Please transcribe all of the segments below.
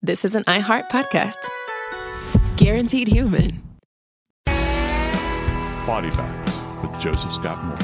this is an iHeart podcast. Guaranteed Human. Body Bags with Joseph Scott Morgan.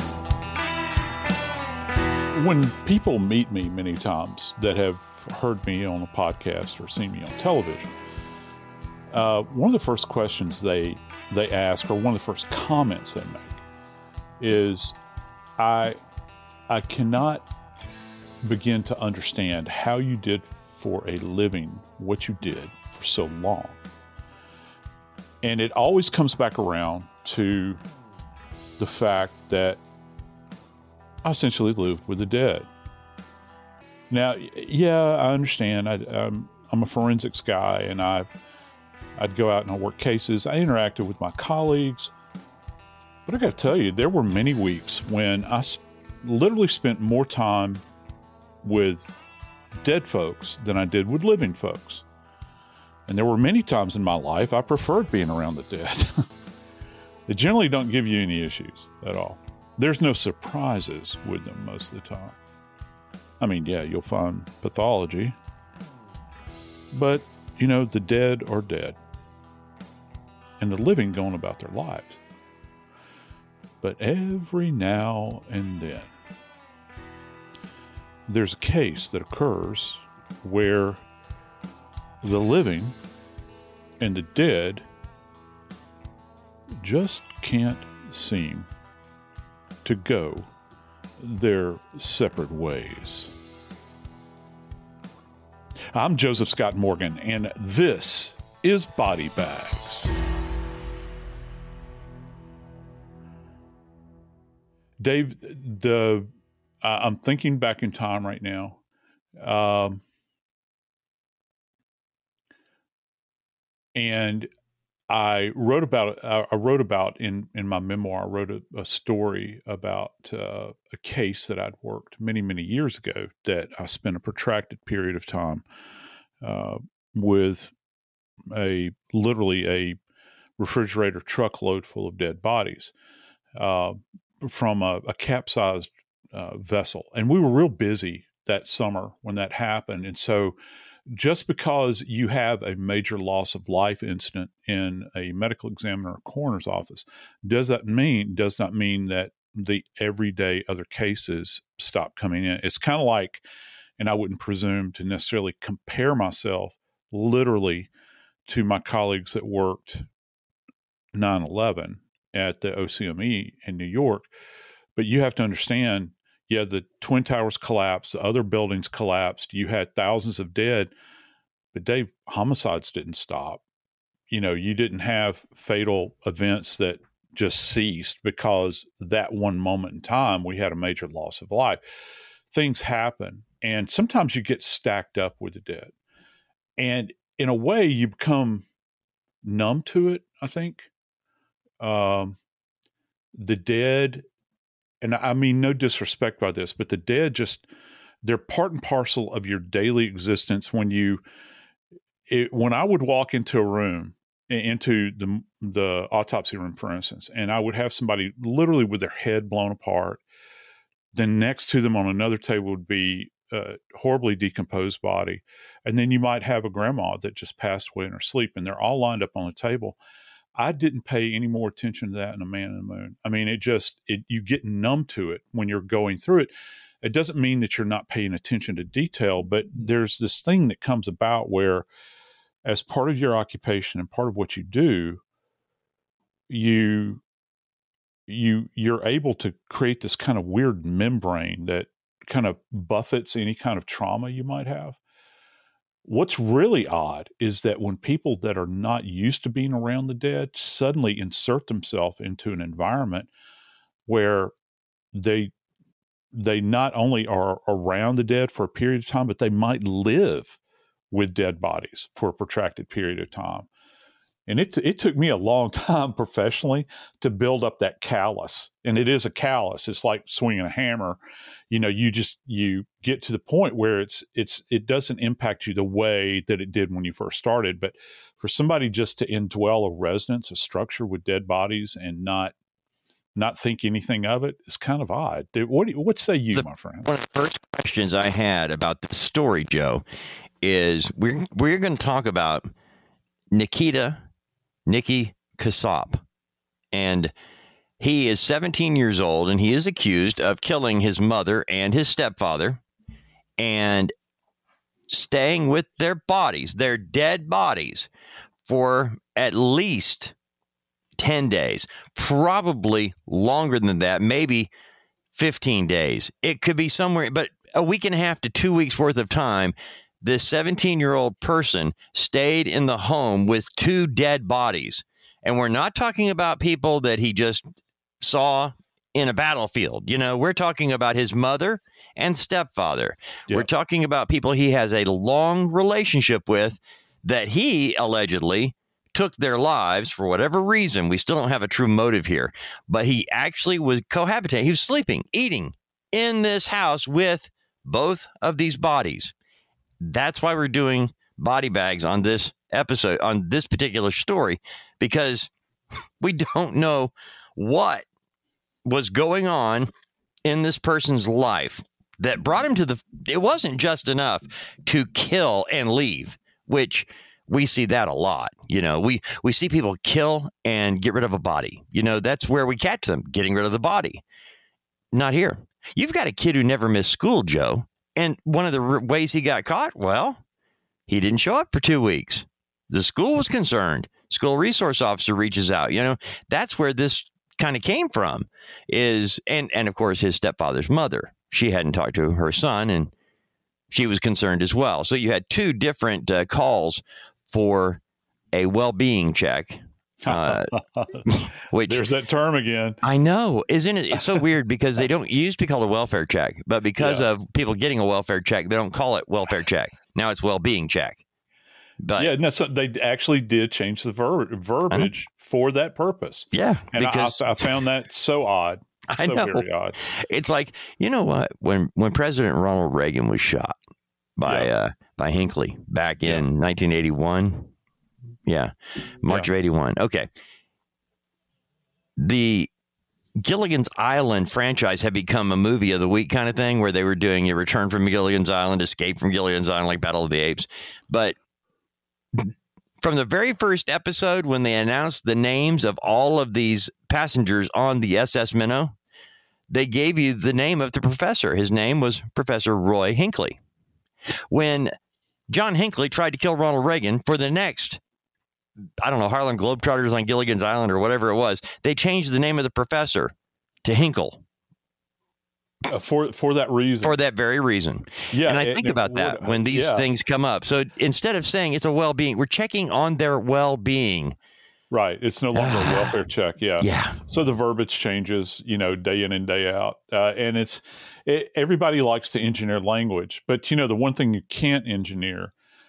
When people meet me many times that have heard me on a podcast or seen me on television, one of the first questions they ask, or one of the first comments they make, is I cannot begin to understand how you did for a living what you did for so long. And it always comes back around to the fact that I essentially lived with the dead. Now, yeah, I understand. I'm a forensics guy, and I'd go out and I work cases. I interacted with my colleagues. But I got to tell you, there were many weeks when I literally spent more time with dead folks than I did with living folks. And there were many times in my life I preferred being around the dead. They generally don't give you any issues at all. There's no surprises with them most of the time. I mean, yeah, you'll find pathology. But, you know, the dead are dead. And the living going about their lives. But every now and then, there's a case that occurs where the living and the dead just can't seem to go their separate ways. I'm Joseph Scott Morgan, and this is Body Bags. Dave, I'm thinking back in time right now. And I wrote about in my memoir, I wrote a story about a case that I'd worked many, many years ago that I spent a protracted period of time with literally a refrigerator truckload full of dead bodies from a capsized vessel. And we were real busy that summer when that happened. And so just because you have a major loss of life incident in a medical examiner or coroner's office does not mean that the everyday other cases stop coming in. It's kind of like, and I wouldn't presume to necessarily compare myself literally to my colleagues that worked 9/11 at the OCME in New York, but you have to understand, yeah, the Twin Towers collapsed, the other buildings collapsed, you had thousands of dead, but Dave, homicides didn't stop. You know, you didn't have fatal events that just ceased because that one moment in time we had a major loss of life. Things happen, and sometimes you get stacked up with the dead. And in a way, you become numb to it, I think. The dead, and I mean no disrespect by this, but the dead they're part and parcel of your daily existence. When I would walk into a room, into the autopsy room, for instance, and I would have somebody literally with their head blown apart, then next to them on another table would be a horribly decomposed body. And then you might have a grandma that just passed away in her sleep, and they're all lined up on the table. I didn't pay any more attention to that in A Man in the Moon. I mean, you get numb to it when you're going through it. It doesn't mean that you're not paying attention to detail, but there's this thing that comes about where, as part of your occupation and part of what you do, you're able to create this kind of weird membrane that kind of buffets any kind of trauma you might have. What's really odd is that when people that are not used to being around the dead suddenly insert themselves into an environment where they not only are around the dead for a period of time, but they might live with dead bodies for a protracted period of time. And it took me a long time professionally to build up that callus. And it is a callus. It's like swinging a hammer. You know, you get to the point where it doesn't impact you the way that it did when you first started. But for somebody just to indwell a residence, a structure with dead bodies and not think anything of it is kind of odd. What say you, my friend? One of the first questions I had about this story, Joe, is we're going to talk about Nicky Kassab. And he is 17 years old, and he is accused of killing his mother and his stepfather and staying with their bodies, their dead bodies, for at least 10 days, probably longer than that, maybe 15 days. It could be somewhere, but a week and a half to 2 weeks worth of time. This 17-year-old person stayed in the home with two dead bodies. And we're not talking about people that he just saw in a battlefield. You know, we're talking about his mother and stepfather. Yep. We're talking about people he has a long relationship with that he allegedly took their lives for whatever reason. We still don't have a true motive here, but he actually was cohabitating. He was sleeping, eating in this house with both of these bodies. That's why we're doing body bags on this episode, on this particular story, because we don't know what was going on in this person's life that brought him to it wasn't just enough to kill and leave, which we see that a lot. You know, we see people kill and get rid of a body. You know, that's where we catch them, getting rid of the body. Not here. You've got a kid who never missed school, Joe. And one of the ways he got caught, well, he didn't show up for 2 weeks. The school was concerned. School resource officer reaches out. You know, that's where this kind of came from is, and of course, his stepfather's mother. She hadn't talked to her son, and she was concerned as well. So you had two different calls for a well-being check. Which there's that term again. I know, isn't it? It's so weird because they don't used to call it a welfare check, but because of people getting a welfare check, they don't call it welfare check. Now it's well-being check. But yeah, no, so they actually did change the verbiage for that purpose. Yeah, and because I found that so odd. I know. Very odd. It's like, you know what? When President Ronald Reagan was shot by Hinckley back in 1981. Yeah, March of 81. Okay. The Gilligan's Island franchise had become a movie of the week kind of thing where they were doing a Return from Gilligan's Island, Escape from Gilligan's Island, like Battle of the Apes. But from the very first episode, when they announced the names of all of these passengers on the SS Minnow, they gave you the name of the professor. His name was Professor Roy Hinckley. When John Hinckley tried to kill Ronald Reagan for the next, I don't know, Harlem Globetrotters on Gilligan's Island or whatever it was, they changed the name of the professor to Hinkle. For that reason. For that very reason. Yeah. And I think about that when these things come up. So instead of saying it's a well-being, we're checking on their well-being. Right. It's no longer a welfare check. Yeah. Yeah. So the verbiage changes, you know, day in and day out. And everybody likes to engineer language. But, you know, the one thing you can't engineer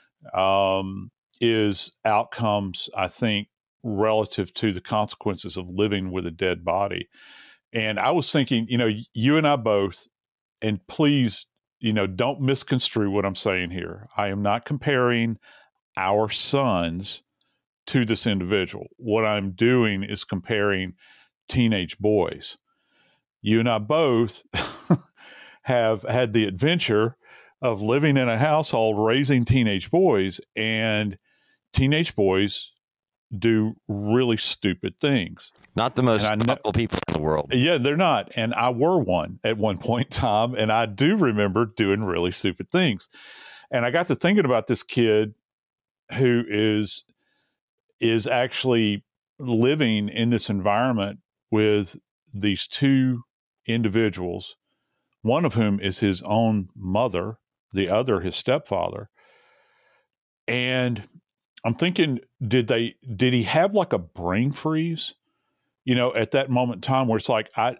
is outcomes, I think, relative to the consequences of living with a dead body. And I was thinking, you know, you and I both, and please, you know, don't misconstrue what I'm saying here. I am not comparing our sons to this individual. What I'm doing is comparing teenage boys. You and I both have had the adventure of living in a household raising teenage boys, and teenage boys do really stupid things. Not the most thoughtful people in the world. Yeah, they're not. And I were one at one point in time, and I do remember doing really stupid things. And I got to thinking about this kid who is actually living in this environment with these two individuals, one of whom is his own mother, the other his stepfather. And I'm thinking, did he have like a brain freeze? You know, at that moment in time where it's like, I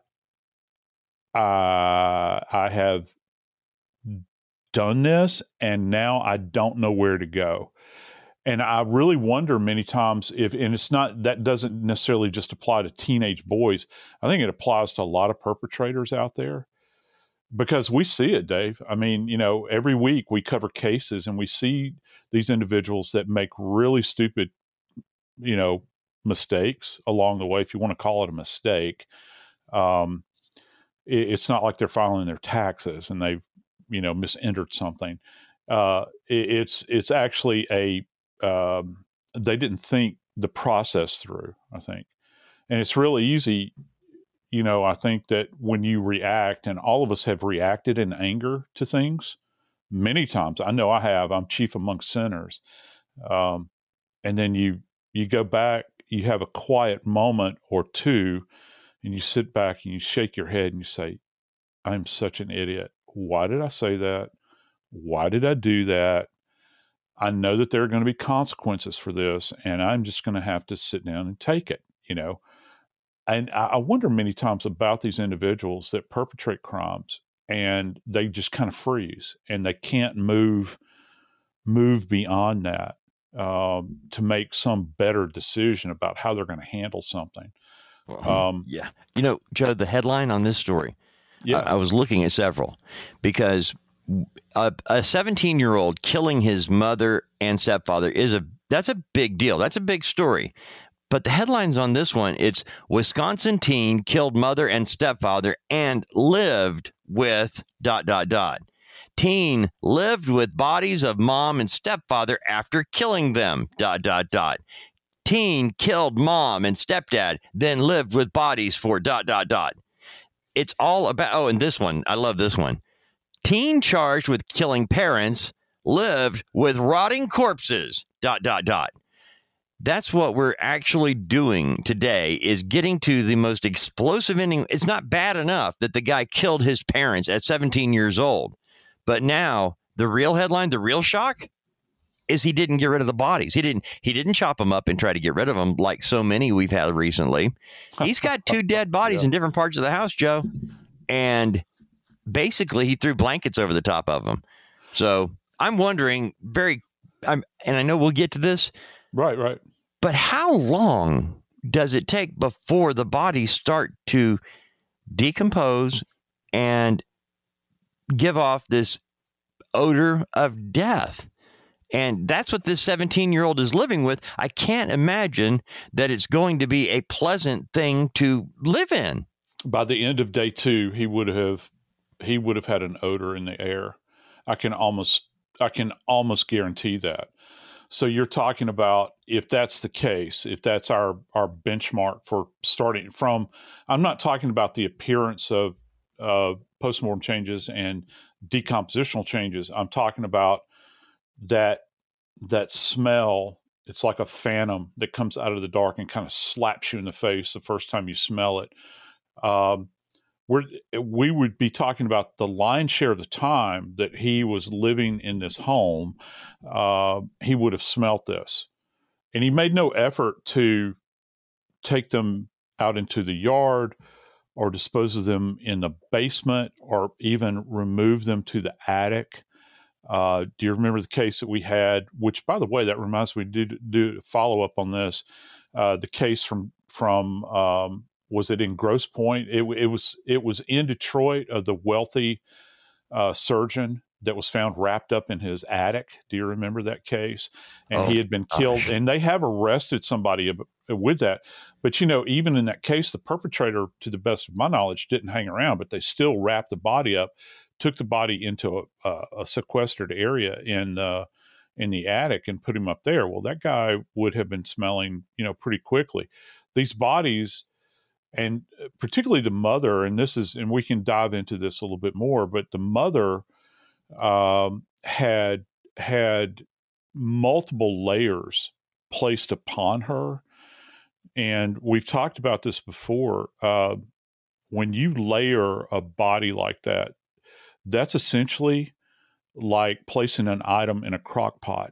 have done this and now I don't know where to go. And I really wonder many times and it's not, that doesn't necessarily just apply to teenage boys. I think it applies to a lot of perpetrators out there because we see it, Dave. I mean, you know, every week we cover cases and we see these individuals that make really stupid, you know, mistakes along the way, if you want to call it a mistake. It's not like they're filing their taxes and they've, you know, misentered something. It's actually they didn't think the process through, I think. And it's really easy, I think that when you react, and all of us have reacted in anger to things many times. I know I have. I'm chief among sinners. And then you go back, you have a quiet moment or two, and you sit back and you shake your head and you say, I'm such an idiot. Why did I say that? Why did I do that? I know that there are going to be consequences for this, and I'm just going to have to sit down and take it, And I wonder many times about these individuals that perpetrate crimes, and they just kind of freeze, and they can't move beyond that to make some better decision about how they're going to handle something. Yeah. Joe, the headline on this story, Yeah. I was looking at several, because a 17-year-old killing his mother and stepfather that's a big deal. That's a big story. But the headlines on this one, it's Wisconsin teen killed mother and stepfather and lived with ... Teen lived with bodies of mom and stepfather after killing them ... Teen killed mom and stepdad, then lived with bodies for ... It's all about, and this one, I love this one. Teen charged with killing parents lived with rotting corpses ... That's what we're actually doing today, is getting to the most explosive ending. It's not bad enough that the guy killed his parents at 17 years old. But now the real headline, the real shock, is he didn't get rid of the bodies. He didn't chop them up and try to get rid of them like so many we've had recently. He's got 2 dead bodies in different parts of the house, Joe. And basically he threw blankets over the top of them. So I'm wondering and I know we'll get to this. Right. But how long does it take before the bodies start to decompose and give off this odor of death? And that's what this 17-year-old is living with. I can't imagine that it's going to be a pleasant thing to live in. By the end of day 2, he would have had an odor in the air. I can almost guarantee that. So you're talking about, if that's the case, if that's our benchmark for starting from, I'm not talking about the appearance of postmortem changes and decompositional changes. I'm talking about that smell. It's like a phantom that comes out of the dark and kind of slaps you in the face the first time you smell it. We would be talking about the lion's share of the time that he was living in this home. He would have smelt this, and he made no effort to take them out into the yard or dispose of them in the basement or even remove them to the attic. Do you remember the case that we had, which, by the way, that reminds me, do follow up on this, the case from was it in Grosse Pointe? It was in Detroit, of the wealthy surgeon that was found wrapped up in his attic. Do you remember that case? And he had been killed, and they have arrested somebody with that. But, even in that case, the perpetrator, to the best of my knowledge, didn't hang around, but they still wrapped the body up, took the body into a sequestered area in the attic and put him up there. Well, that guy would have been smelling, pretty quickly. These bodies, and particularly the mother, and we can dive into this a little bit more, but the mother had multiple layers placed upon her. And we've talked about this before. When you layer a body like that, that's essentially like placing an item in a crock pot.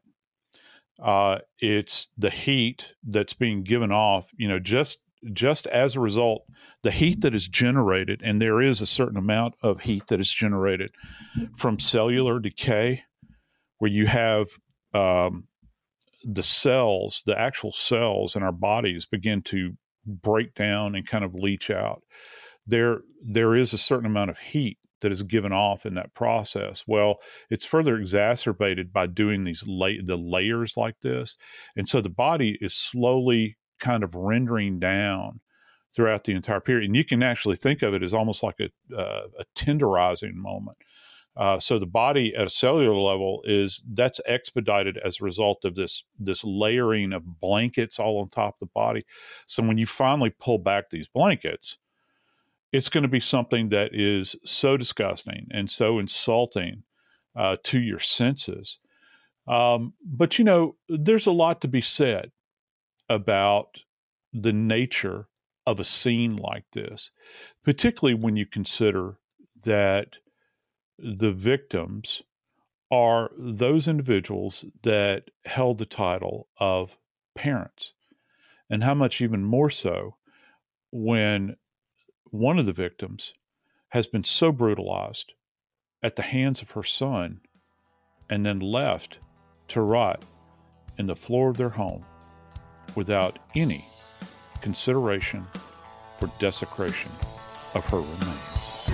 It's the heat that's being given off, just as a result, the heat that is generated, and there is a certain amount of heat that is generated from cellular decay, where you have the cells, the actual cells in our bodies begin to break down and kind of leach out. There is a certain amount of heat that is given off in that process. Well, it's further exacerbated by doing the layers like this. And so the body is slowly kind of rendering down throughout the entire period. And you can actually think of it as almost like a tenderizing moment. So the body at a cellular level that's expedited as a result of this layering of blankets all on top of the body. So when you finally pull back these blankets, it's going to be something that is so disgusting and so insulting to your senses. But, there's a lot to be said about the nature of a scene like this, particularly when you consider that the victims are those individuals that held the title of parents, and how much even more so when one of the victims has been so brutalized at the hands of her son and then left to rot in the floor of their home without any consideration for desecration of her remains.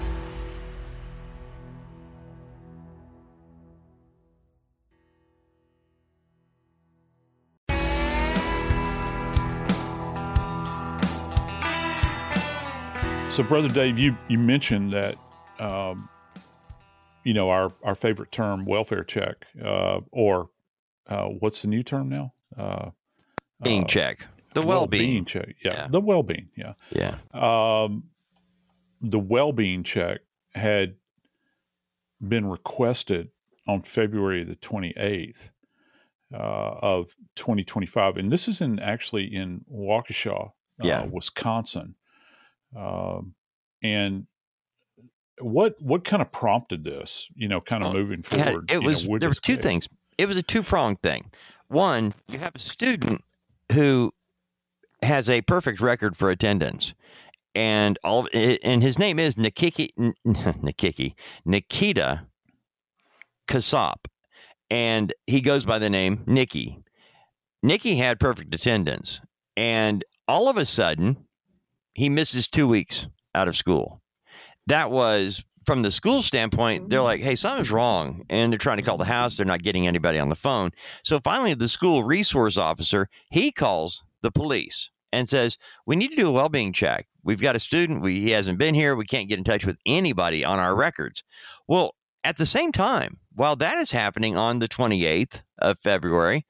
So, Brother Dave, you mentioned that, our favorite term, welfare check, or what's the new term now? Being check. The well-being check. Yeah. The well-being. Yeah. Yeah. The well-being check had been requested on February the 28th of 2025. And this is actually in Waukesha, Wisconsin. And what kind of prompted this, moving forward? There was two things. It was a two-pronged thing. One, you have a student who has a perfect record for attendance, and his name is Nikita Kasap, and he goes by the name Nikki. Nikki had perfect attendance, and all of a sudden, he misses 2 weeks out of school. That was, from the school standpoint, they're like, hey, something's wrong. And they're trying to call the house. They're not getting anybody on the phone. So finally, the school resource officer, he calls the police and says, we need to do a well-being check. We've got a student. He hasn't been here. We can't get in touch with anybody on our records. Well, at the same time, while that is happening on the 28th of February,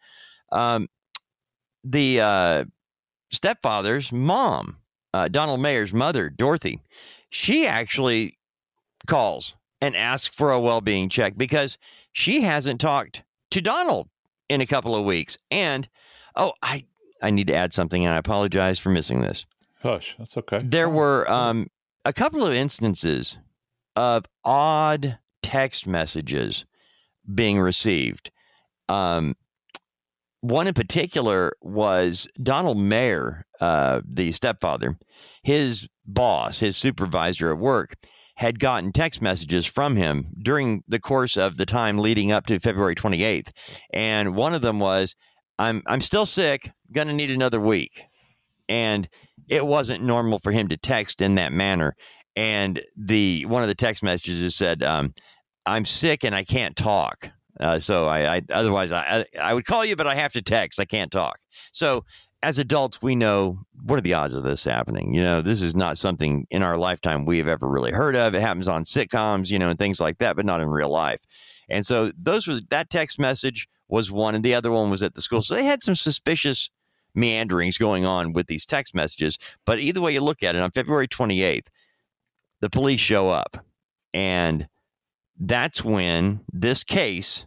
the stepfather's mom, Donald Mayer's mother, Dorothy, she actually calls and asks for a well-being check because she hasn't talked to Donald in a couple of weeks. And, I need to add something, and I apologize for missing this. Hush, that's okay. There were a couple of instances of odd text messages being received. One in particular was Donald Mayer, the stepfather. His boss, his supervisor at work, had gotten text messages from him during the course of the time leading up to February 28th. And one of them was, I'm still sick, going to need another week. And it wasn't normal for him to text in that manner. And one of the text messages said, I'm sick and I can't talk. So otherwise I would call you, but I have to text. I can't talk. So as adults, we know, what are the odds of this happening? This is not something in our lifetime we have ever really heard of. It happens on sitcoms, and things like that, but not in real life. And so that text message was one, and the other one was at the school. So they had some suspicious meanderings going on with these text messages. But either way you look at it, on February 28th, the police show up, and that's when this case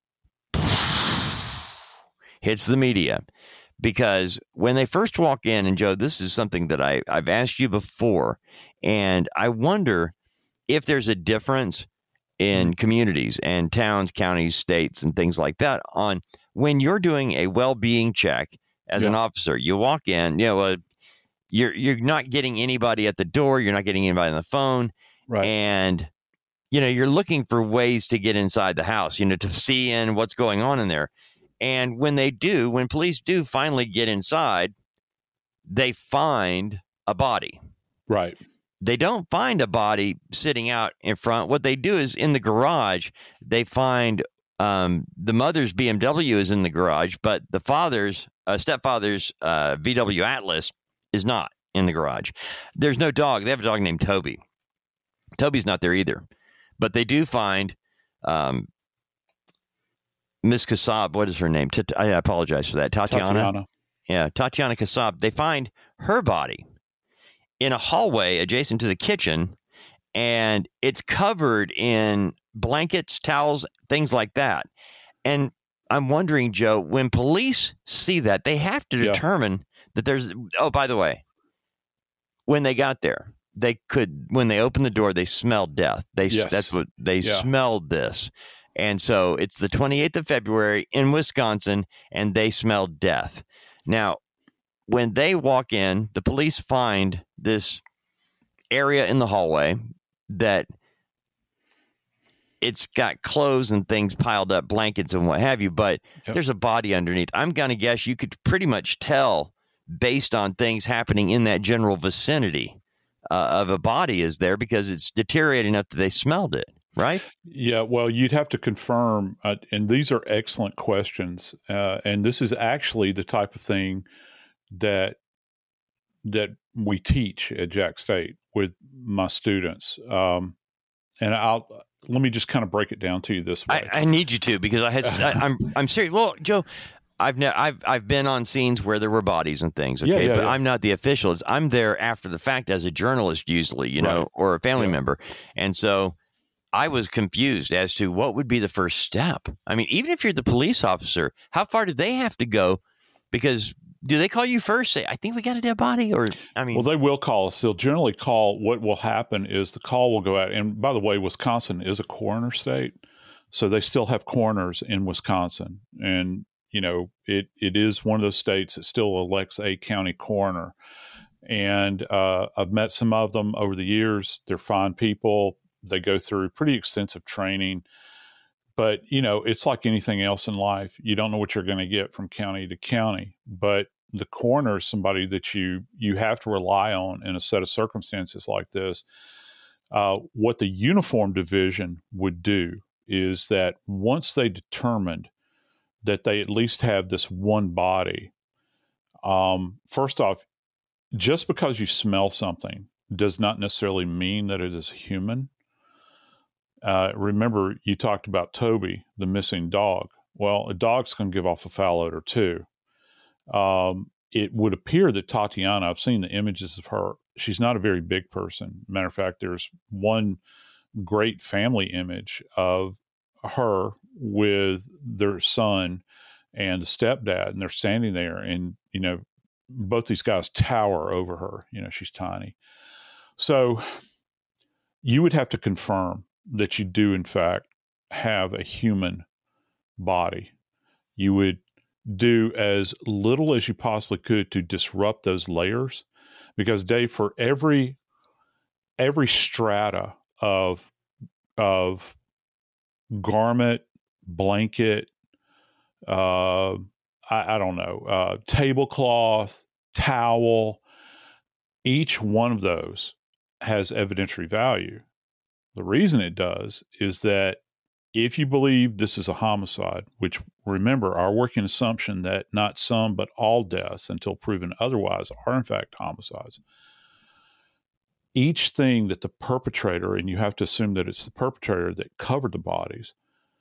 hits the media. Because when they first walk in, and Joe, this is something that I've asked you before, and I wonder if there's a difference in communities and towns, counties, states, and things like that on when you're doing a well-being check as an officer. You walk in, you're not getting anybody at the door, you're not getting anybody on the phone, right? And you're looking for ways to get inside the house, to see in what's going on in there. And when police do finally get inside, they find a body. Right. They don't find a body sitting out in front. What they do is in the garage, they find the mother's BMW is in the garage, but the stepfather's VW Atlas is not in the garage. There's no dog. They have a dog named Toby. Toby's not there either. But they do find Miss Kassab. What is her name? I apologize for that. Tatiana. Yeah, Tatiana Kassab. They find her body in a hallway adjacent to the kitchen, and it's covered in blankets, towels, things like that. And I'm wondering, Joe, when police see that, they have to determine that there's. Oh, by the way, when they got there, when they opened the door, they smelled death. That's what they smelled this. And so it's the 28th of February in Wisconsin, and they smelled death. Now, when they walk in, the police find this area in the hallway that it's got clothes and things piled up, blankets and what have you, but there's a body underneath. I'm going to guess you could pretty much tell based on things happening in that general vicinity of a body is there because it's deteriorated enough that they smelled it, right? Yeah, well, you'd have to confirm, and these are excellent questions, and this is actually the type of thing that we teach at Jack State with my students. And let me just kind of break it down to you this way. I need you to, because I'm serious. Well, Joe, I've been on scenes where there were bodies and things. Okay, but I'm not the official. I'm there after the fact as a journalist, usually, you know, or a family member, and so I was confused as to what would be the first step. I mean, even if you're the police officer, how far do they have to go? Because do they call you first? Say, I think we got a dead body, or well, they will call us. They'll generally call. What will happen is the call will go out. And by the way, Wisconsin is a coroner state, so they still have coroners in Wisconsin, and you know it is one of those states that still elects a county coroner. And I've met some of them over the years. They're fine people. They go through pretty extensive training. But, you know, it's like anything else in life. You don't know what you're going to get from county to county. But the coroner is somebody that you have to rely on in a set of circumstances like this. What the uniform division would do is that once they determined that they at least have this one body, first off, just because you smell something does not necessarily mean that it is human. Remember, you talked about Toby, the missing dog. Well, a dog's going to give off a foul odor too. It would appear that Tatiana, I've seen the images of her, she's not a very big person. Matter of fact, there's one great family image of her with their son and the stepdad, and they're standing there, and, you know, both these guys tower over her. You know, she's tiny. So you would have to confirm that you do, in fact, have a human body. You would do as little as you possibly could to disrupt those layers, because, Dave, for every strata of garment, blanket, I don't know, tablecloth, towel, each one of those has evidentiary value. The reason it does is that if you believe this is a homicide, which, remember, our working assumption that not some but all deaths until proven otherwise are in fact homicides, each thing that the perpetrator, and you have to assume that it's the perpetrator that covered the bodies,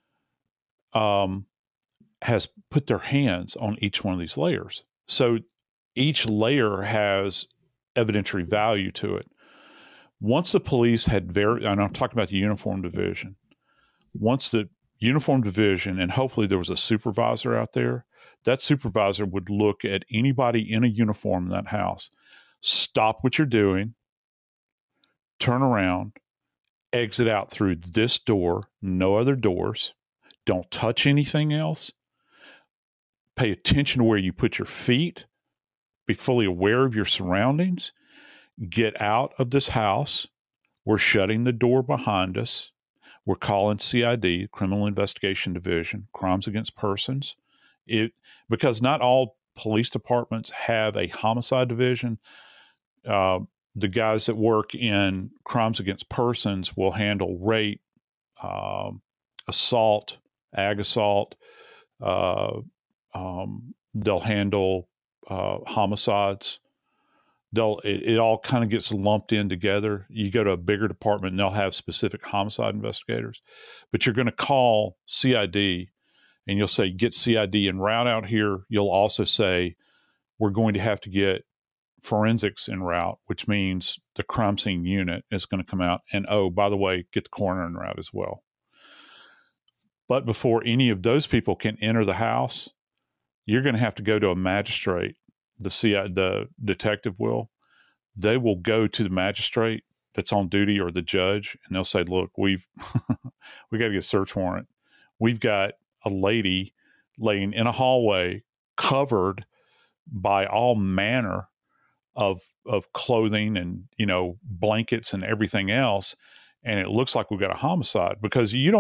has put their hands on each one of these layers. So each layer has evidentiary value to it. Once the police had and I'm talking about the uniform division, once the uniform division, and hopefully there was a supervisor out there, that supervisor would look at anybody in a uniform in that house, stop what you're doing, turn around, exit out through this door, no other doors, don't touch anything else, pay attention to where you put your feet, be fully aware of your surroundings, get out of this house. We're shutting the door behind us. We're calling CID, Criminal Investigation Division, Crimes Against Persons. Because not all police departments have a homicide division. The guys that work in Crimes Against Persons will handle rape, assault, ag assault. They'll handle homicides. it all kind of gets lumped in together. You go to a bigger department and they'll have specific homicide investigators, but you're going to call CID and you'll say, get CID en route out here. You'll also say, we're going to have to get forensics en route, which means the crime scene unit is going to come out. And, oh, by the way, get the coroner en route as well. But before any of those people can enter the house, you're going to have to go to a magistrate. The detective will. They will go to the magistrate that's on duty or the judge, and they'll say, look, we got to get a search warrant. We've got a lady laying in a hallway covered by all manner of clothing and, blankets and everything else. And it looks like we've got a homicide, because you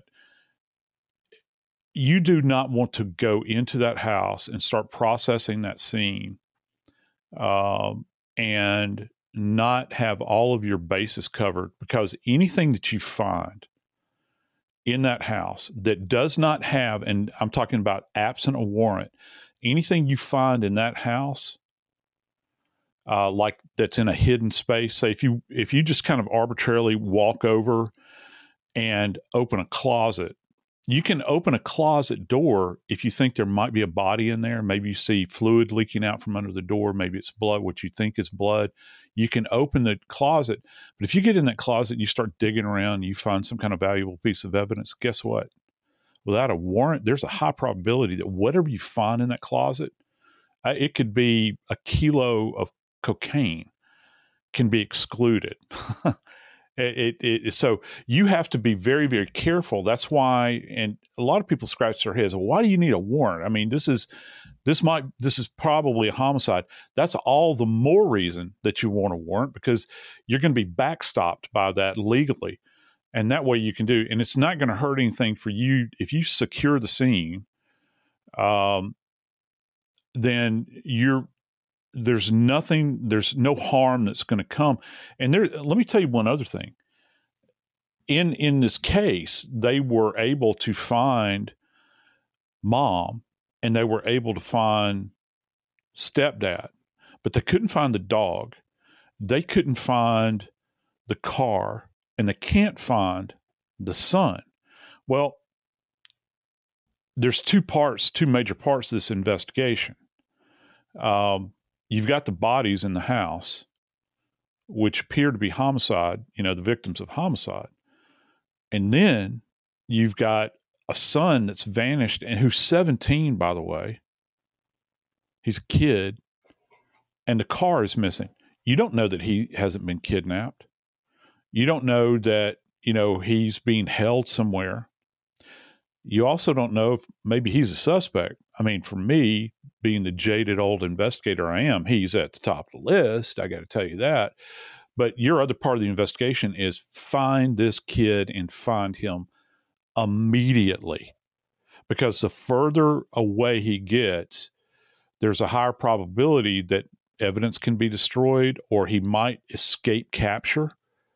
do not want to go into that house and start processing that scene and not have all of your bases covered, because anything that you find in that house that does not have, and I'm talking about absent a warrant, anything you find in that house, like that's in a hidden space, say if you just kind of arbitrarily walk over and open a closet, you can open a closet door if you think there might be a body in there. Maybe you see fluid leaking out from under the door. Maybe it's blood, what you think is blood. You can open the closet. But if you get in that closet and you start digging around and you find some kind of valuable piece of evidence, guess what? Without a warrant, there's a high probability that whatever you find in that closet, it could be a kilo of cocaine, can be excluded. So you have to be very, very careful. That's why, and a lot of people scratch their heads. Why do you need a warrant? I mean, this is probably a homicide. That's all the more reason that you want a warrant, because you're going to be backstopped by that legally. And that way you can do, and it's not going to hurt anything for you. If you secure the scene, then there's no harm that's going to come. And let me tell you one other thing. In this case, they were able to find mom and they were able to find stepdad, but they couldn't find the dog. They couldn't find the car, and they can't find the son. Well, there's two major parts to this investigation. You've got the bodies in the house, which appear to be homicide, the victims of homicide. And then you've got a son that's vanished, and who's 17, by the way. He's a kid, and the car is missing. You don't know that he hasn't been kidnapped. You don't know that, he's being held somewhere. You also don't know if maybe he's a suspect. I mean, for me, being the jaded old investigator I am, he's at the top of the list. I got to tell you that. But your other part of the investigation is find this kid and find him immediately. Because the further away he gets, there's a higher probability that evidence can be destroyed, or he might escape capture.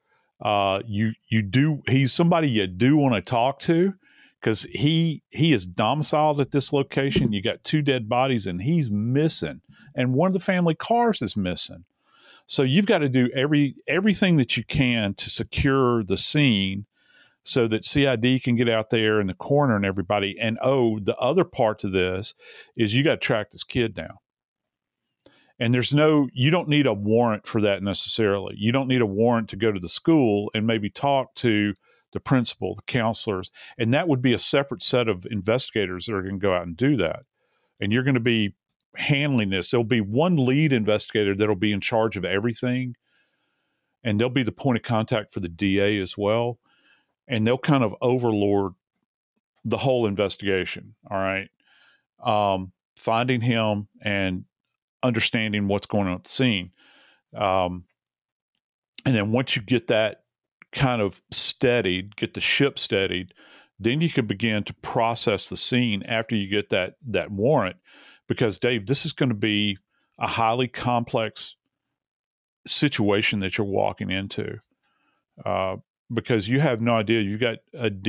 He's somebody you do want to talk to, because he is domiciled at this location. You got 2 dead bodies and he's missing, and one of the family cars is missing. So you've got to do everything that you can to secure the scene so that CID can get out there and the coroner and everybody. And the other part to this is you got to track this kid down. And you don't need a warrant for that necessarily. You don't need a warrant to go to the school and maybe talk to the principal, the counselors, and that would be a separate set of investigators that are going to go out and do that. And you're going to be handling this. There'll be one lead investigator that'll be in charge of everything, and they'll be the point of contact for the DA as well. And they'll kind of overlord the whole investigation. All right. Finding him and understanding what's going on at the scene. And then once you get that kind of steadied, get the ship steadied, then you can begin to process the scene after you get that warrant. Because, Dave, this is going to be a highly complex situation that you're walking into, because you have no idea. You've got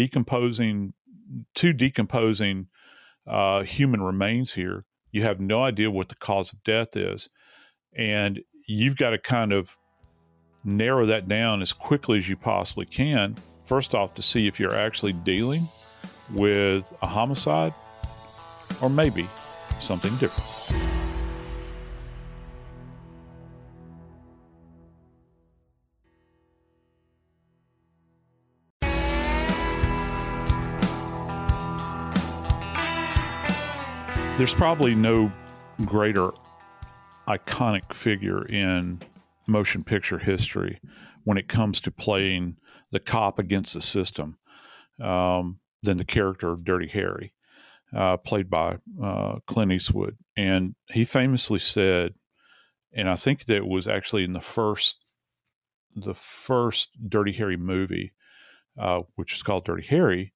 two decomposing human remains here. You have no idea what the cause of death is. And you've got to kind of narrow that down as quickly as you possibly can. First off, to see if you're actually dealing with a homicide or maybe something different. There's probably no greater iconic figure in motion picture history when it comes to playing the cop against the system than the character of Dirty Harry, played by Clint Eastwood. And he famously said, and I think that it was actually in the first Dirty Harry movie, which is called Dirty Harry,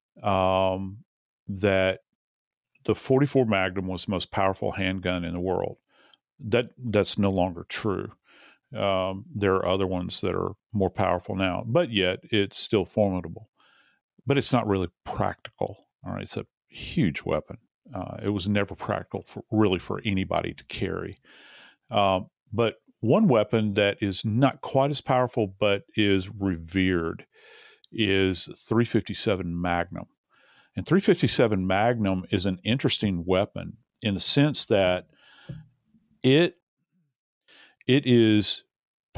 that the .44 Magnum was the most powerful handgun in the world. That's no longer true. There are other ones that are more powerful now, but yet it's still formidable. But it's not really practical. All right, it's a huge weapon. It was never practical for anybody to carry. But one weapon that is not quite as powerful but is revered is .357 Magnum. And .357 Magnum is an interesting weapon in the sense that it is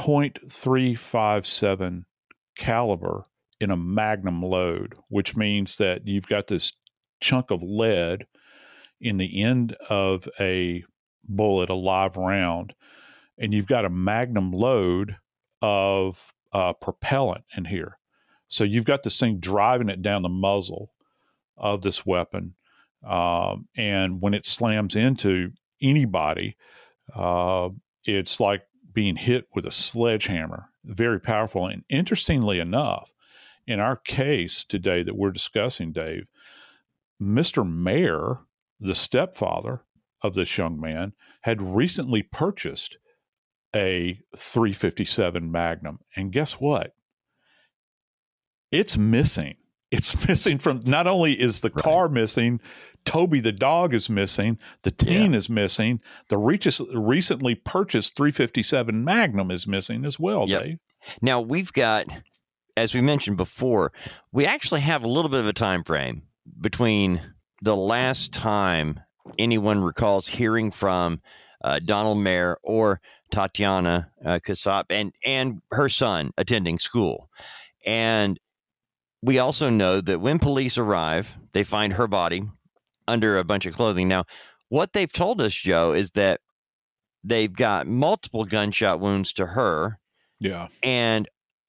.357 caliber in a Magnum load, which means that you've got this chunk of lead in the end of a bullet, a live round, and you've got a Magnum load of propellant in here. So you've got this thing driving it down the muzzle of this weapon. And when it slams into anybody, it's like being hit with a sledgehammer. Very powerful. And interestingly enough, in our case today that we're discussing, Dave, Mr. Mayer, the stepfather of this young man, had recently purchased a .357 Magnum. And guess what? It's missing. It's missing from, not only is the car missing, Toby the dog is missing, the teen is missing, the recently purchased .357 Magnum is missing as well, Dave. Now we've got, as we mentioned before, we actually have a little bit of a time frame between the last time anyone recalls hearing from Donald Mayer or Tatiana Kassab and her son attending school. And we also know that when police arrive, they find her body under a bunch of clothing. Now, what they've told us, Joe, is that they've got multiple gunshot wounds to her. Yeah. And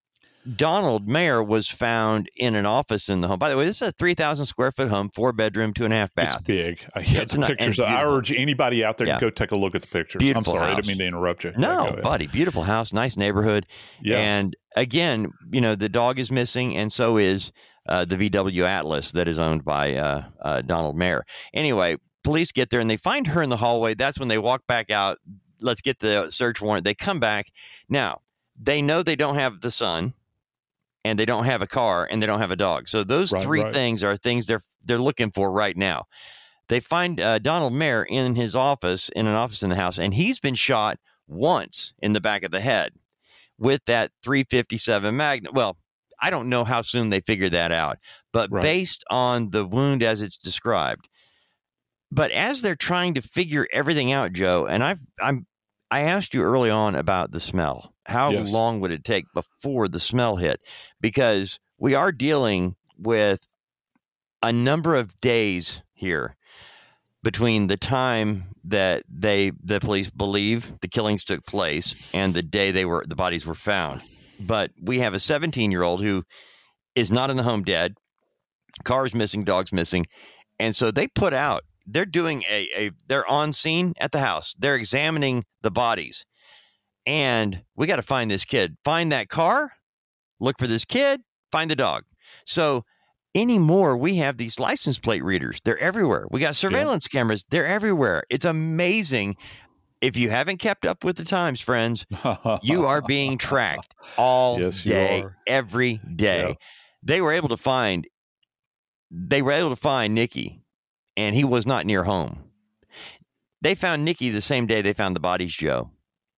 Donald Mayer was found in an office in the home. By the way, this is a 3,000 square foot home, 4-bedroom, 2.5 bath. It's big. I have the pictures. I urge anybody out there to go take a look at the pictures. Beautiful I'm sorry, house. I didn't mean to interrupt you. No, buddy, beautiful house, nice neighborhood. Yeah. And again, the dog is missing, and so is the VW Atlas that is owned by Donald Mayer. Anyway, police get there and they find her in the hallway. That's when they walk back out. Let's get the search warrant. They come back. Now, they know they don't have the son, and they don't have a car, and they don't have a dog. So those three things are things they're looking for right now. They find Donald Mayer in an office in the house, and he's been shot once in the back of the head with that .357 Magnum. Well, I don't know how soon they figured that out, but based on the wound as it's described. But as they're trying to figure everything out, Joe, and I asked you early on about the smell. How long would it take before the smell hit? Because we are dealing with a number of days here between the time that the police believe the killings took place and the day the bodies were found. But we have a 17-year-old who is not in the home dead. Car's missing, dog's missing. And so they're doing they're on scene at the house. They're examining the bodies. And we got to find this kid, find that car, look for this kid, find the dog. So anymore, we have these license plate readers. They're everywhere. We got surveillance cameras. They're everywhere. It's amazing. If you haven't kept up with the times, friends, you are being tracked all day, every day. Yeah. They were able to find Nicky, and he was not near home. They found Nicky the same day they found the bodies, Joe.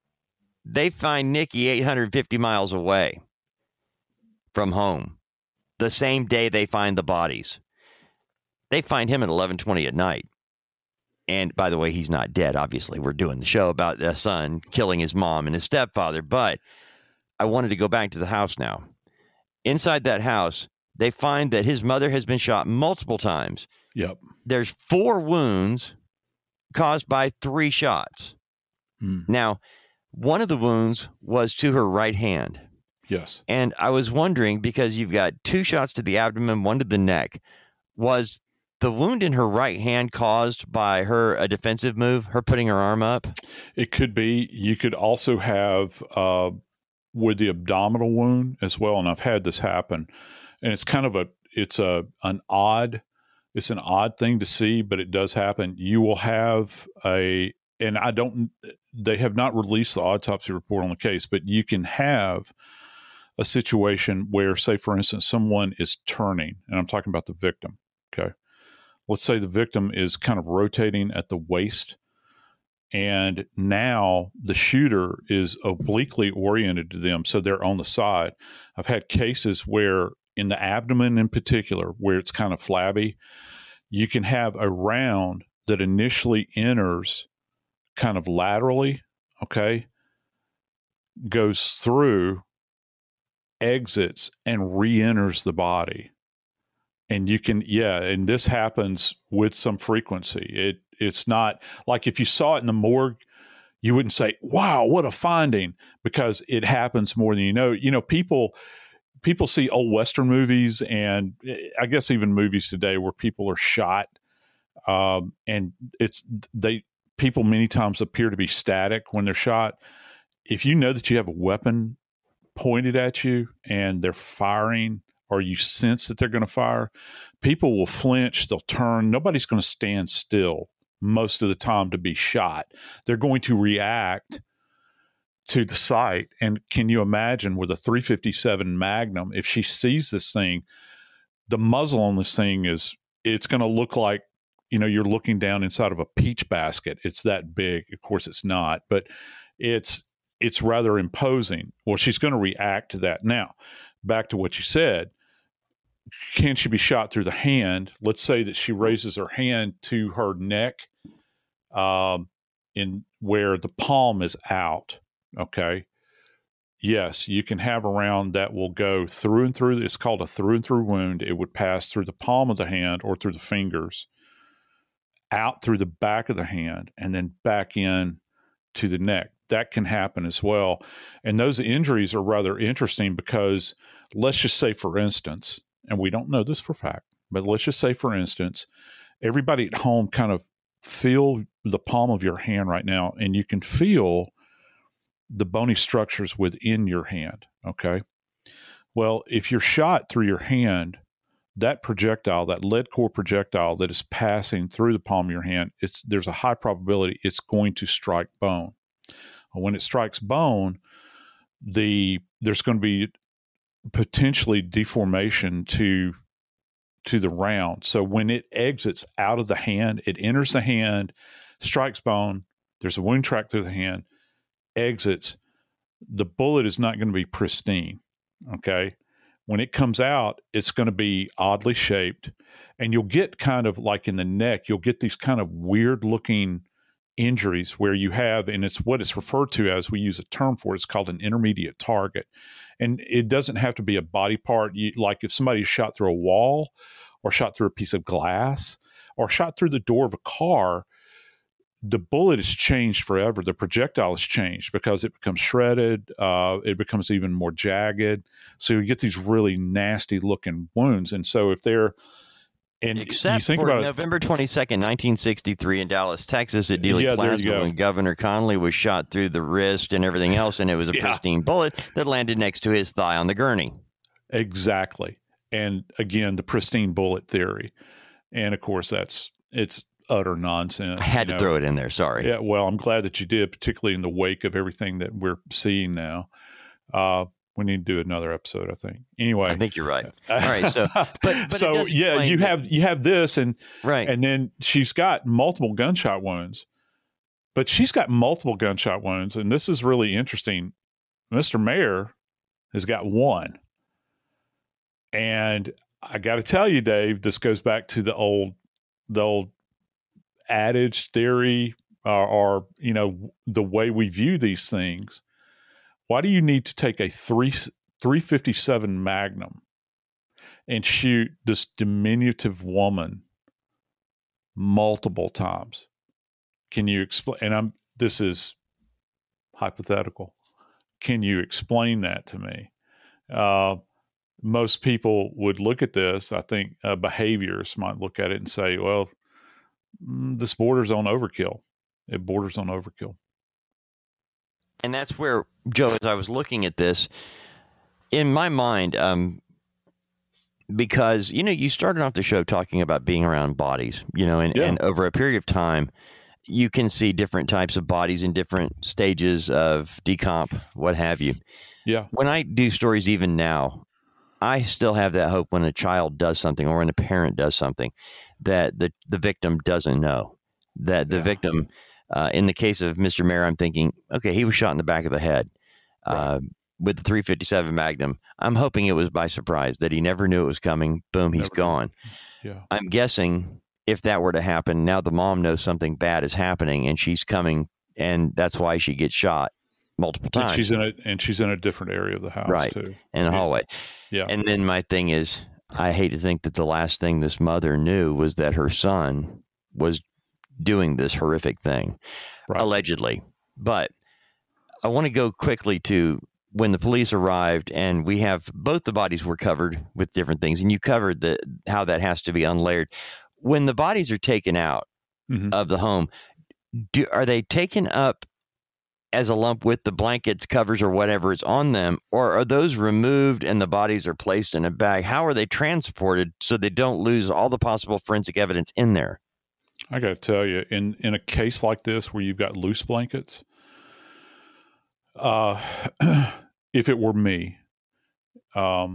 They find Nikki 850 miles away from home. The same day they find the bodies. They find him at 11:20 at night. And by the way, he's not dead. Obviously, we're doing the show about the son killing his mom and his stepfather. But I wanted to go back to the house now. Inside that house, they find that his mother has been shot multiple times. Yep. There's 4 wounds caused by 3 shots. Now, one of the wounds was to her right hand. Yes. And I was wondering, because you've got 2 shots to the abdomen, 1 to the neck, was the wound in her right hand caused by a defensive move, her putting her arm up? It could be. You could also have with the abdominal wound as well. And I've had this happen, and it's kind of an odd thing to see, but it does happen. You will have they have not released the autopsy report on the case, but you can have a situation where, say, for instance, someone is turning, and I'm talking about the victim. Okay. Let's say the victim is kind of rotating at the waist, and now the shooter is obliquely oriented to them, so they're on the side. I've had cases where, in the abdomen in particular, where it's kind of flabby, you can have a round that initially enters kind of laterally, okay, goes through, exits, and re-enters the body. And you can, and this happens with some frequency. It's not like if you saw it in the morgue, you wouldn't say, wow, what a finding, because it happens more than you know. You know, people see old Western movies, and I guess even movies today where people are shot, and people many times appear to be static when they're shot. If you know that you have a weapon pointed at you and they're firing, or you sense that they're going to fire, people will flinch, they'll turn. Nobody's going to stand still most of the time to be shot. They're going to react to the sight. And can you imagine with a .357 Magnum, if she sees this thing, the muzzle on this thing it's going to look like, you're looking down inside of a peach basket. It's that big. Of course it's not, but it's rather imposing. Well, she's going to react to that. Now, back to what you said, can she be shot through the hand? Let's say that she raises her hand to her neck, in where the palm is out. Okay. Yes, you can have a round that will go through and through. It's called a through and through wound. It would pass through the palm of the hand or through the fingers, out through the back of the hand, and then back in to the neck. That can happen as well. And those injuries are rather interesting because, let's just say, for instance, and we don't know this for fact, but let's just say, for instance, everybody at home kind of feel the palm of your hand right now, and you can feel the bony structures within your hand. Okay. Well, if you're shot through your hand, that projectile, that lead core projectile that is passing through the palm of your hand, there's a high probability it's going to strike bone. When it strikes bone, there's going to be potentially deformation to the round. So when it exits out of the hand, it enters the hand, strikes bone, there's a wound track through the hand, exits, the bullet is not going to be pristine. Okay. When it comes out, it's going to be oddly shaped, and you'll get kind of like in the neck, you'll get these kind of weird looking injuries where you have, and it's what it's referred to as, we use a term for it, it's called an intermediate target. And it doesn't have to be a body part. Like if somebody is shot through a wall, or shot through a piece of glass, or shot through the door of a car, the bullet is changed forever. The projectile is changed because it becomes shredded. It becomes even more jagged. So you get these really nasty looking wounds. And so if they're, and except you think for about November 22nd, 1963 in Dallas, Texas at Dealey Plaza, when Governor Connolly was shot through the wrist and everything else, and it was a pristine bullet that landed next to his thigh on the gurney. Exactly. And again, the pristine bullet theory. And of course, it's utter nonsense. I had to throw it in there. Sorry. Yeah. Well, I'm glad that you did, particularly in the wake of everything that we're seeing now. We need to do another episode, I think. Anyway, I think you're right. All right. So, but so yeah, you have this, and right, and then she's got multiple gunshot wounds. But she's got multiple gunshot wounds, and this is really interesting. Mr. Mayer has got one. And I got to tell you, Dave, this goes back to the old adage theory, or the way we view these things. Why do you need to take a 357 Magnum and shoot this diminutive woman multiple times? Can you explain? And this is hypothetical. Can you explain that to me? Most people would look at this. I think behaviorists might look at it and say, well, this borders on overkill. It borders on overkill. And that's where, Joe, as I was looking at this, in my mind, because, you started off the show talking about being around bodies, and over a period of time, you can see different types of bodies in different stages of decomp, what have you. Yeah. When I do stories even now, I still have that hope when a child does something or when a parent does something that the victim doesn't know. That the victim, in the case of Mr. Mayer, I'm thinking, okay, he was shot in the back of the head with the 357 Magnum. I'm hoping it was by surprise, that he never knew it was coming. Boom, he's gone. Yeah. I'm guessing if that were to happen, now the mom knows something bad is happening and she's coming, and that's why she gets shot multiple times. And she's in a different area of the house too. In the hallway. Yeah. And then my thing is, I hate to think that the last thing this mother knew was that her son was doing this horrific thing, allegedly. But I want to go quickly to when the police arrived, and we have both the bodies were covered with different things, and you covered how that has to be unlayered. When the bodies are taken out of the home, are they taken up as a lump with the blankets, covers, or whatever is on them, or are those removed and the bodies are placed in a bag? How are they transported so they don't lose all the possible forensic evidence in there? I got to tell you, in a case like this where you've got loose blankets, if it were me, I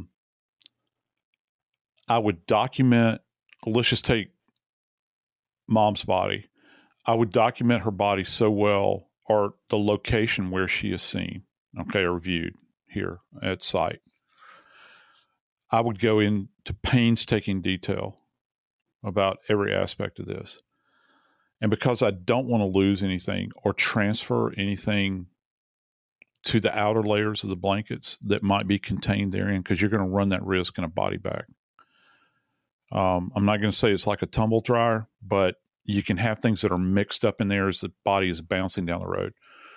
would document. Let's just take mom's body. I would document her body so well, or the location where she is seen, or viewed here at site. I would go into painstaking detail about every aspect of this. And because I don't want to lose anything or transfer anything to the outer layers of the blankets that might be contained therein, because you're going to run that risk in a body bag. I'm not going to say it's like a tumble dryer, but you can have things that are mixed up in there as the body is bouncing down the road.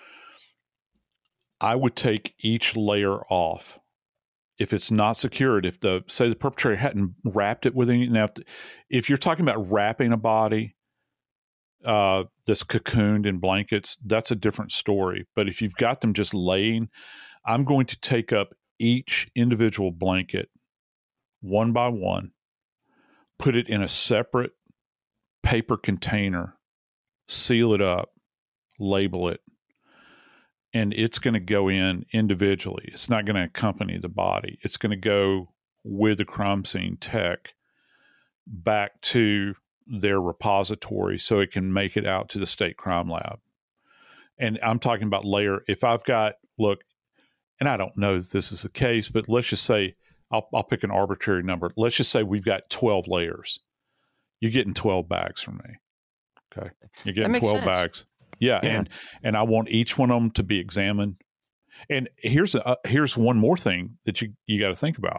I would take each layer off. If it's not secured, say the perpetrator hadn't wrapped it with any. Now, if you're talking about wrapping a body that's cocooned in blankets, that's a different story. But if you've got them just laying, I'm going to take up each individual blanket one by one, put it in a separate paper container, seal it up, label it, and it's going to go in individually. It's not going to accompany the body. It's going to go with the crime scene tech back to their repository so it can make it out to the state crime lab. And I'm talking about layer. If I've got, and I don't know if this is the case, but let's just say, I'll pick an arbitrary number. Let's just say we've got 12 layers. You're getting 12 bags from me. Okay. You're getting 12 bags. Yeah. And I want each one of them to be examined. And here's one more thing that you got to think about.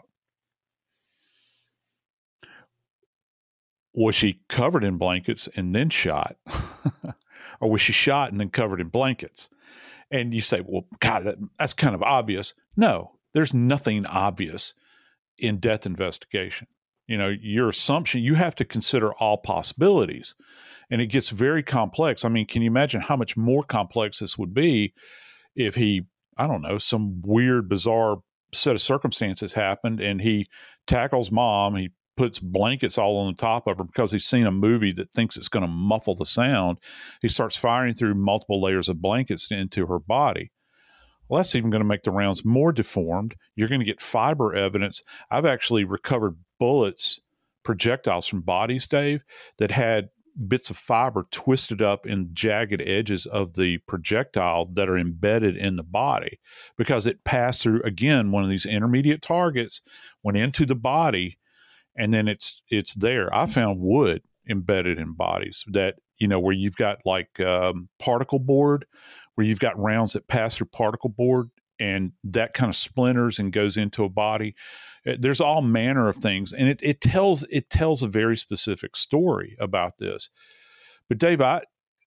Was she covered in blankets and then shot? Or was she shot and then covered in blankets? And you say, well, God, that's kind of obvious. No, there's nothing obvious in death investigation. Your assumption, you have to consider all possibilities, and it gets very complex. I mean, can you imagine how much more complex this would be if some weird, bizarre set of circumstances happened and he tackles mom, he puts blankets all on the top of her because he's seen a movie that thinks it's going to muffle the sound. He starts firing through multiple layers of blankets into her body. Well, that's even going to make the rounds more deformed. You're going to get fiber evidence. I've actually recovered bullets, projectiles from bodies, Dave, that had bits of fiber twisted up in jagged edges of the projectile that are embedded in the body, because it passed through, again, one of these intermediate targets, went into the body, and then it's there. I found wood embedded in bodies that, where you've got like particle board, where you've got rounds that pass through particle board, and that kind of splinters and goes into a body. There's all manner of things, and it tells a very specific story about this. But Dave, I'd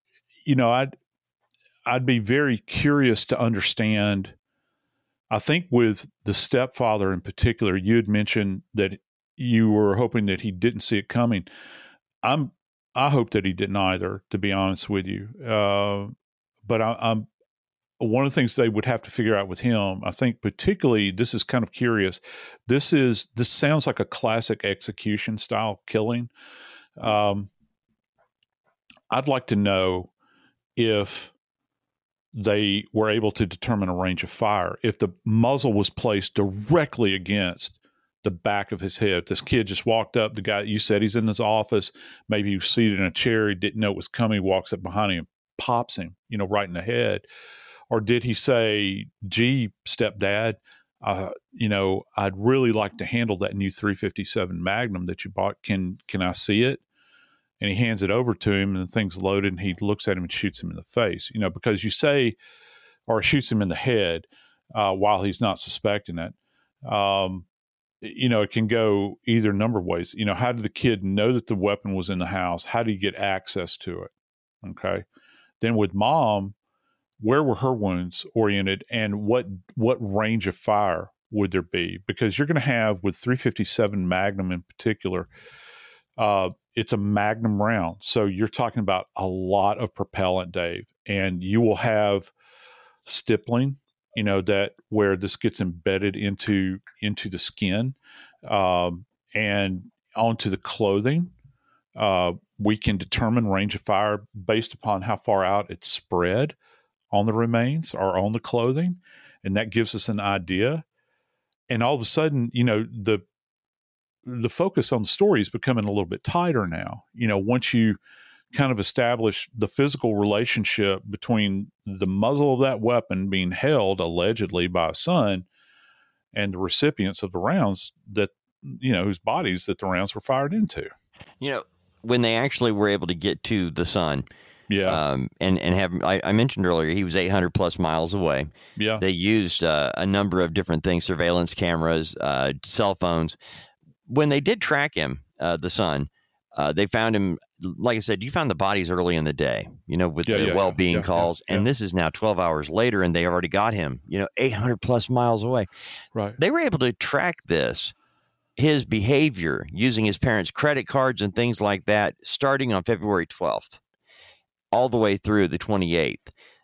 be very curious to understand. I think with the stepfather in particular, you had mentioned that you were hoping that he didn't see it coming. I hope that he didn't either, to be honest with you. But I'm one of the things they would have to figure out with him, I think particularly, this is kind of curious. This sounds like a classic execution style killing. I'd like to know if they were able to determine a range of fire, if the muzzle was placed directly against the back of his head. This kid just walked up, the guy, you said he's in his office, maybe he was seated in a chair, he didn't know it was coming, walks up behind him, pops him, right in the head. Or did he say, gee, stepdad, I'd really like to handle that new 357 Magnum that you bought. Can I see it? And he hands it over to him, and the thing's loaded, and he looks at him and shoots him in the face, because you say, or shoots him in the head while he's not suspecting it. It can go either number of ways. How did the kid know that the weapon was in the house? How did he get access to it? Okay. Then with mom, where were her wounds oriented, and what range of fire would there be? Because you're going to have, with 357 Magnum in particular, it's a Magnum round. So you're talking about a lot of propellant, Dave, and you will have stippling, that where this gets embedded into the skin, and onto the clothing. We can determine range of fire based upon how far out it's spread on the remains or on the clothing. And that gives us an idea. And all of a sudden, the focus on the story is becoming a little bit tighter now. Once you kind of establish the physical relationship between the muzzle of that weapon being held allegedly by a son and the recipients of the rounds that, whose bodies that the rounds were fired into. When they actually were able to get to the son, yeah, and have, I mentioned earlier, he was 800 plus miles away. Yeah, they used a number of different things, surveillance cameras, cell phones. When they did track him, the son, they found him. Like I said, you found the bodies early in the day, with the well-being calls, and this is now 12 hours later, and they already got him, 800 plus miles away. Right. They were able to track his behavior using his parents' credit cards and things like that, starting on February 12th, all the way through the 28th.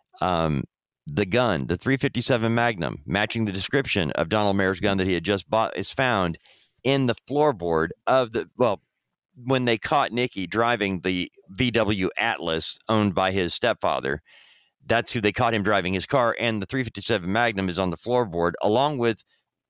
The gun, the 357 Magnum, matching the description of Donald Mayer's gun that he had just bought, is found in the floorboard of when they caught Nicky driving the VW Atlas owned by his stepfather. That's who they caught him driving his car. And the 357 Magnum is on the floorboard, along with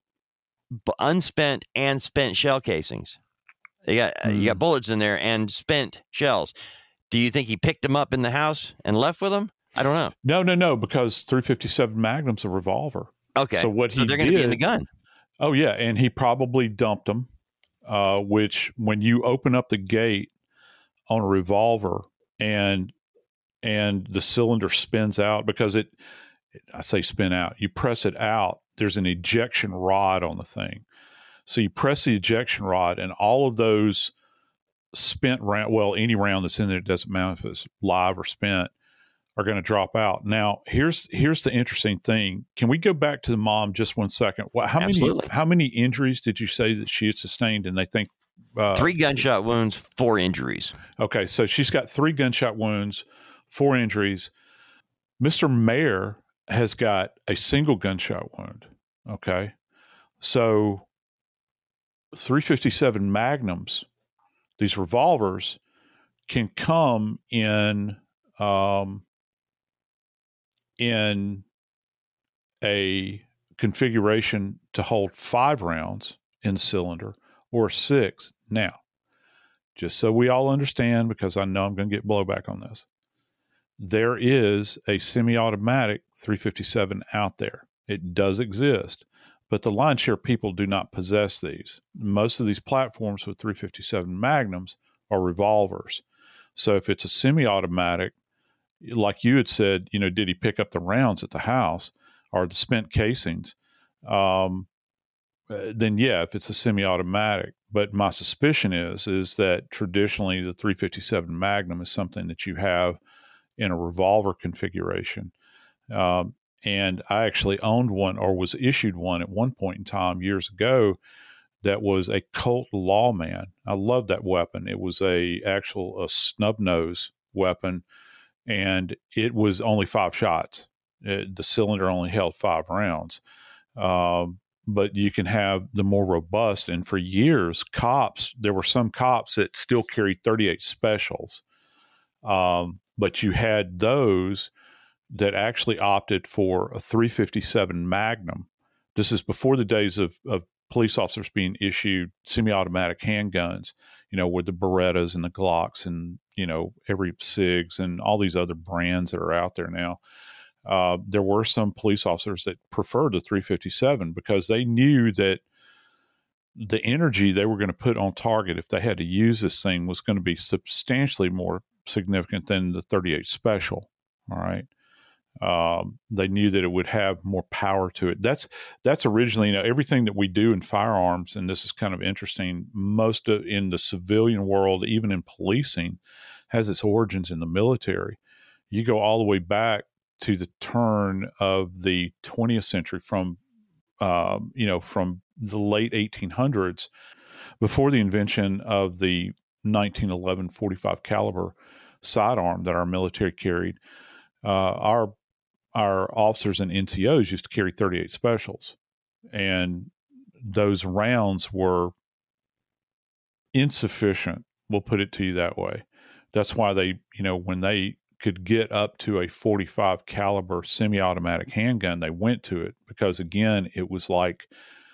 unspent and spent shell casings. You got bullets in there and spent shells. Do you think he picked them up in the house and left with them? I don't know. No, because 357 Magnum's a revolver. Okay. So they're going to be in the gun. Oh, yeah. And he probably dumped them, which when you open up the gate on a revolver and the cylinder spins out, because I say spin out, you press it out, there's an ejection rod on the thing. So you press the ejection rod, and all of those spent round, any round that's in there, it doesn't matter if it's live or spent, are going to drop out. Now, here's the interesting thing. Can we go back to the mom just 1 second? How many injuries did you say that she had sustained? And they think 3 gunshot wounds, 4 injuries. Okay, so she's got 3 gunshot wounds, 4 injuries. Mr. Mayer has got a single gunshot wound. Okay, so 357 Magnums, these revolvers, can come in a configuration to hold 5 rounds in the cylinder or 6. Now, just so we all understand, because I know I'm going to get blowback on this, there is a semi-automatic 357 out there. It does exist, but the lion's share of people do not possess these. Most of these platforms with 357 Magnums are revolvers. So if it's a semi-automatic, like you had said, did he pick up the rounds at the house or the spent casings? Then yeah, if it's a semi-automatic. But my suspicion is that traditionally the 357 Magnum is something that you have in a revolver configuration. And I actually owned one, or was issued one at one point in time years ago, that was a Colt Lawman. I love that weapon. It was a snub nose weapon, and it was only 5 shots. The cylinder only held 5 rounds. But you can have the more robust. And for years, there were some cops that still carried 38 specials. But you had those that actually opted for a 357 Magnum. This is before the days of police officers being issued semi-automatic handguns, with the Berettas and the Glocks and, every SIGs and all these other brands that are out there now. There were some police officers that preferred the 357 because they knew that the energy they were going to put on target if they had to use this thing was going to be substantially more significant than the 38 special. All right. They knew that it would have more power to it. That's originally, everything that we do in firearms, and this is kind of interesting, most in the civilian world, even in policing, has its origins in the military. You go all the way back to the turn of the 20th century, from the late 1800s, before the invention of the 1911 .45 caliber sidearm that our military carried. Our officers and NCOs used to carry 38 specials, and those rounds were insufficient. We'll put it to you that way. That's why they, when they could get up to a .45 caliber semi-automatic handgun, they went to it, because again, it was like,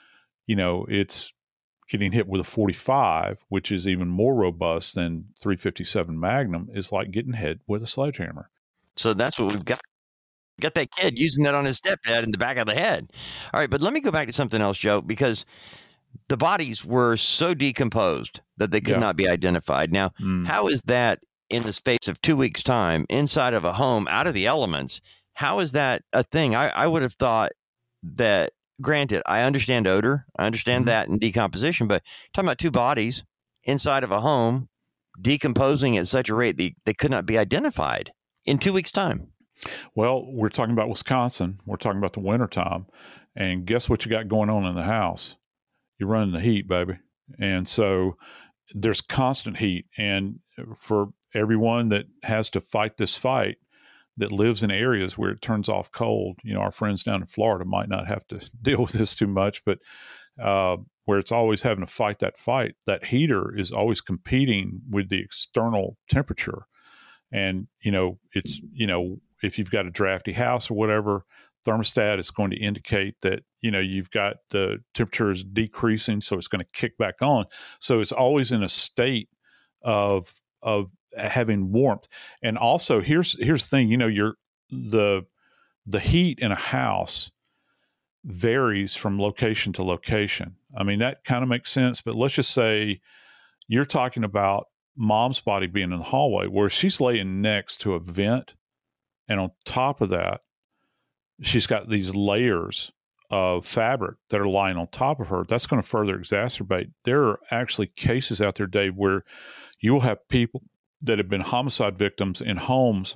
it's getting hit with a .45, which is even more robust than 357 Magnum, is like getting hit with a sledgehammer. So that's what we've got. Got that kid using that on his stepdad in the back of the head. All right, but let me go back to something else, Joe, because the bodies were so decomposed that they could not be identified. Now, how is that in the space of 2 weeks' time inside of a home, out of the elements? How is that a thing? I would have thought that, granted, I understand odor. I understand that in decomposition, but talking about 2 bodies inside of a home decomposing at such a rate they could not be identified in 2 weeks' time. Well, we're talking about Wisconsin. We're talking about the wintertime. And guess what you got going on in the house? You're running the heat, baby. And so there's constant heat. And for everyone that has to fight this fight, that lives in areas where it turns off cold, our friends down in Florida might not have to deal with this too much, but where it's always having to fight, that heater is always competing with the external temperature. And, it's, if you've got a drafty house or whatever, thermostat is going to indicate that, you've got the temperature is decreasing, so it's going to kick back on. So it's always in a state of having warmth. And also here's the thing, the heat in a house varies from location to location. I mean, that kind of makes sense, but let's just say you're talking about mom's body being in the hallway where she's laying next to a vent. And on top of that, she's got these layers of fabric that are lying on top of her. That's going to further exacerbate. There are actually cases out there, Dave, where you will have people that have been homicide victims in homes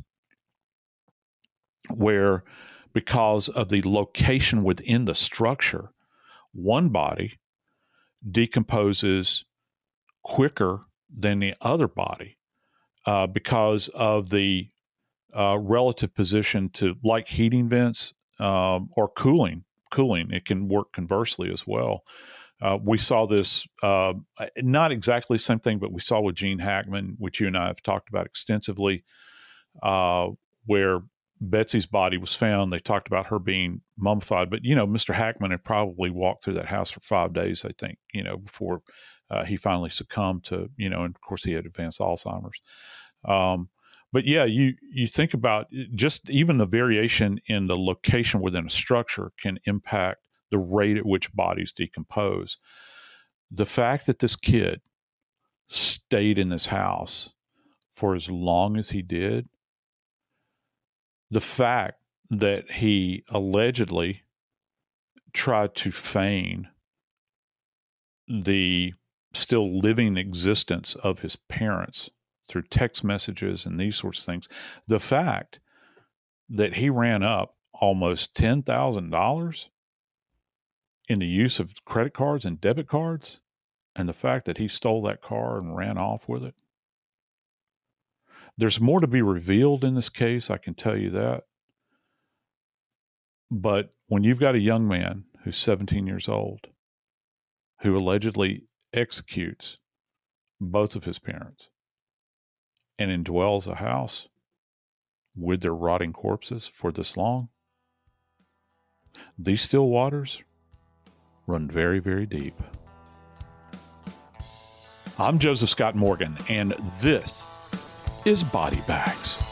where, because of the location within the structure, one body decomposes quicker than the other body because of the relative position to, like heating vents or cooling. It can work conversely as well. We saw this, not exactly the same thing, but we saw with Gene Hackman, which you and I have talked about extensively, where Betsy's body was found. They talked about her being mummified, but Mr. Hackman had probably walked through that house for 5 days, I think, before he finally succumbed to, and of course he had advanced Alzheimer's. But yeah, you think about just even the variation in the location within a structure can impact the rate at which bodies decompose. The fact that this kid stayed in this house for as long as he did, the fact that he allegedly tried to feign the still living existence of his parents through text messages and these sorts of things, the fact that he ran up almost $10,000 in the use of credit cards and debit cards, and the fact that he stole that car and ran off with it. There's more to be revealed in this case, I can tell you that. But when you've got a young man who's 17 years old, who allegedly executes both of his parents and indwells a house with their rotting corpses for this long, these still waters run very, very deep. I'm Joseph Scott Morgan, and this is Body Bags.